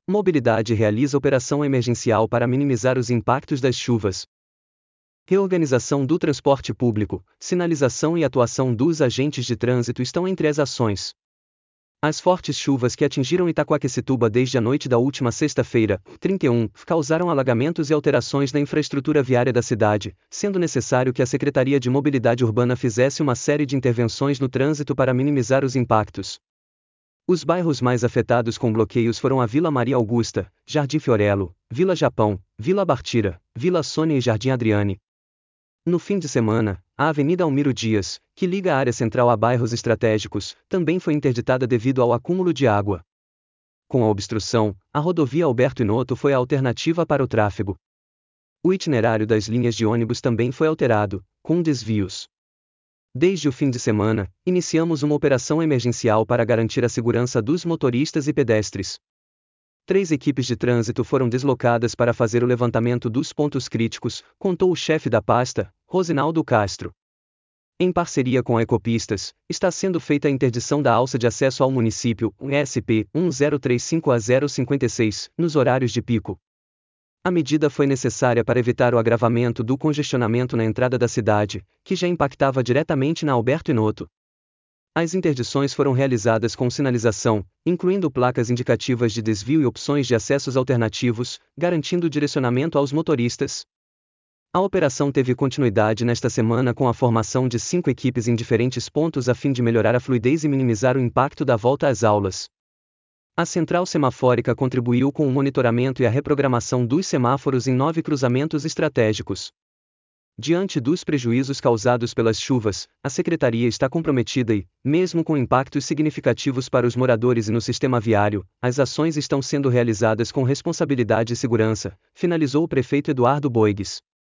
Mobilidade realiza operação emergencial para minimizar os impactos das chuvas. Reorganização do transporte público, sinalização e atuação dos agentes de trânsito estão entre as ações. As fortes chuvas que atingiram Itaquaquecetuba desde a noite da última sexta-feira, 31, causaram alagamentos e alterações na infraestrutura viária da cidade, sendo necessário que a Secretaria de Mobilidade Urbana fizesse uma série de intervenções no trânsito para minimizar os impactos. Os bairros mais afetados com bloqueios foram a Vila Maria Augusta, Jardim Fiorello, Vila Japão, Vila Bartira, Vila Sônia e Jardim Adriane. No fim de semana, a Avenida Almiro Dias, que liga a área central a bairros estratégicos, também foi interditada devido ao acúmulo de água. Com a obstrução, a rodovia Alberto Inoto foi a alternativa para o tráfego. O itinerário das linhas de ônibus também foi alterado, com desvios. Desde o fim de semana, iniciamos uma operação emergencial para garantir a segurança dos motoristas e pedestres. 3 equipes de trânsito foram deslocadas para fazer o levantamento dos pontos críticos, contou o chefe da pasta, Rosinaldo Castro. Em parceria com a Ecopistas, está sendo feita a interdição da alça de acesso ao município, SP 1035 a 056, nos horários de pico. A medida foi necessária para evitar o agravamento do congestionamento na entrada da cidade, que já impactava diretamente na Alberto Inoto. As interdições foram realizadas com sinalização, incluindo placas indicativas de desvio e opções de acessos alternativos, garantindo o direcionamento aos motoristas. A operação teve continuidade nesta semana com a formação de 5 equipes em diferentes pontos a fim de melhorar a fluidez e minimizar o impacto da volta às aulas. A central semafórica contribuiu com o monitoramento e a reprogramação dos semáforos em 9 cruzamentos estratégicos. Diante dos prejuízos causados pelas chuvas, a Secretaria está comprometida e, mesmo com impactos significativos para os moradores e no sistema viário, as ações estão sendo realizadas com responsabilidade e segurança, finalizou o prefeito Eduardo Boigues.